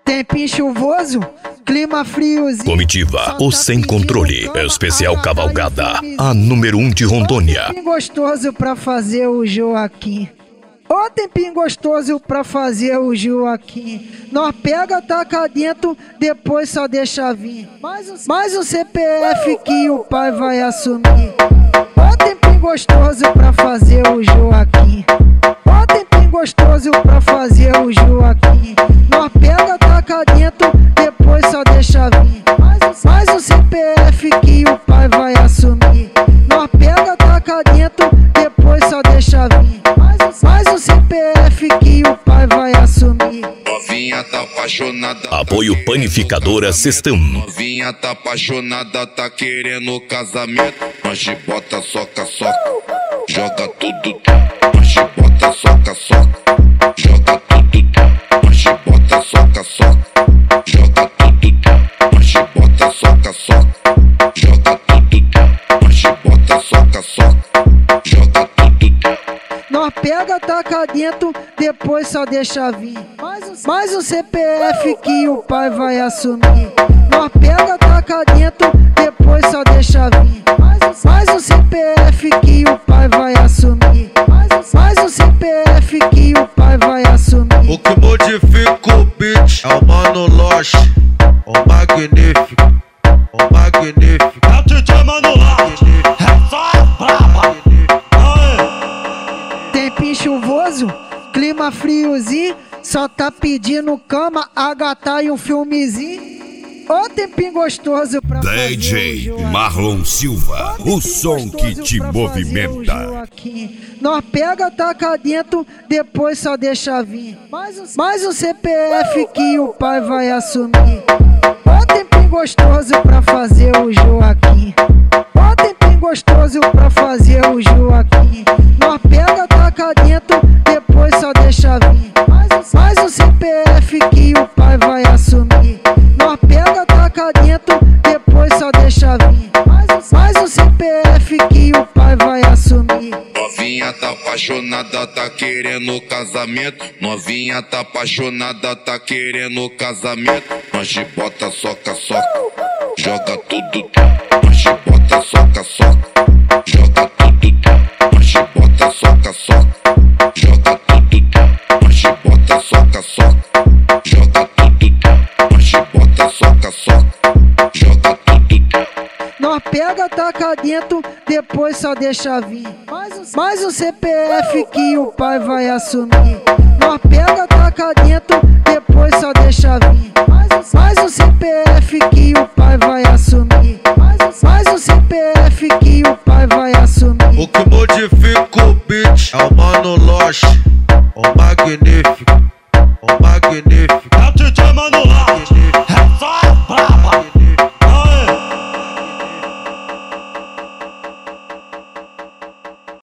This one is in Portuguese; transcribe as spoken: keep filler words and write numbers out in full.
Tempinho chuvoso, clima friozinho. Comitiva, o Sem Controle, especial cavalgada, a número um de Rondônia. Tempinho gostoso pra fazer o Joaquim. Ô tempinho gostoso pra fazer o Joaquim. Nós pega, taca dentro, depois só deixa vir. Mais um, mais um C P F que o pai vai assumir. Ô tempinho gostoso pra fazer o Joaquim. Ô tempinho gostoso pra fazer o Joaquim. Nós pega, taca dentro, depois só deixa vir. Mais um, mais um C P F que o pai vai assumir. Nós pega, taca dentro, depois só deixa vir. Mais um, mais um C P F que o pai vai assumir. Novinha tá apaixonada. Apoio Panificadora System. Novinha tá apaixonada, tá querendo casamento. Mas de bota, soca, soca, joga tudo. Mas de bota, soca, soca, joga tudo. Mas de bota, soca, soca, joga tudo. Mas de bota, soca, soca, joga tudo. Mas de bota, soca, soca, joga tudo. Nós pega, taca dentro, depois só deixa vir. Mais um, mais um C P F que o pai vai assumir. Nós pega, taca dentro, depois só deixa vir. Mais um, mais um C P F que o pai vai assumir. Mais um, mais um C P F que o pai vai assumir. O que modifica o beat é o Mano Loche, o magnífico, o magnífico. É o D J Mano Loche, é só brava. Tempinho chuvoso, clima friozinho, só tá pedindo cama, a gata e um filmezinho. Ô tempinho gostoso pra D fazer J o Joaquim. Marlon Silva, Ô, o som tempinho que gostoso te pra fazer o movimenta. Joaquim. Nós pega, taca dentro, depois só deixa vir. Mais um, mais um C P F que o pai vai assumir. Ô tempinho gostoso pra fazer o Joaquim. Ô tempinho gostoso pra fazer o Joaquim. Nós pega, taca dentro, depois só deixa vir. Mais um, mais um C P F que o pai vai assumir. Nós pega, taca dentro, depois só deixa vir. Mais um, mais um C P F que o pai vai assumir. Novinha tá apaixonada, tá querendo casamento. Novinha tá apaixonada, tá querendo casamento. Mas de bota, soca, soca, joga tudo. Mas de bota, soca, soca, joga tudo. Mas de bota, soca, soca, joga tudo. Mas de bota, soca, soca, joga tudo. Mas de bota, soca, soca, joga tudo. Nós pega, taca dentro, depois só deixa vir. Mais um, mais um C P F que o pai vai assumir. Nós pega, taca dentro, depois só deixa vir. Mais um, mais um C P F que o pai vai assumir. Mais um, mais um C P F que o pai vai assumir. O que modifica o beat é o Mano Loche, o magnífico, o magnífico.